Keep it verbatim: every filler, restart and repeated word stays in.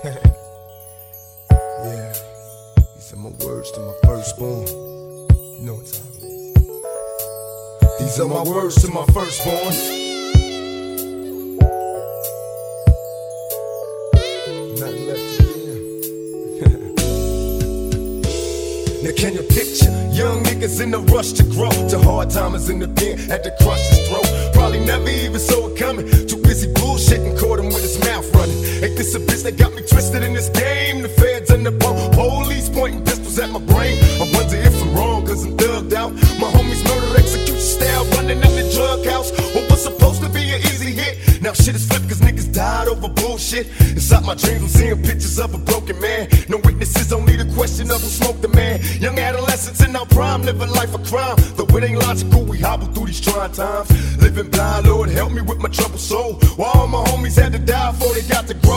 Yeah, these are my words to my firstborn. You know what time it is. These are my words to my firstborn. Nothing left to give. Now can you picture young niggas in the rush to grow, to hard timers in the pen, had to crush his throat. Probably never even saw it coming. Too busy bullshitting, caught him with his mouth running. Ain't this a bitch that got me twisted in this game? The feds and the pump, police pointing pistols at my brain. I wonder if I'm wrong, cause I'm thugged out. My homies murder execution style, running out the drug house. What was supposed to be an easy hit, now shit is flipped cause niggas died over bullshit. Inside my dreams I'm seeing pictures of a broken man. No witnesses, only the question of who smoked the man. Young adolescents in our prime, living life a crime. Though it ain't logical, we hobble through these trying times. Living blind, Lord help me with my troubled soul. While all my homies had to die before they got to grow.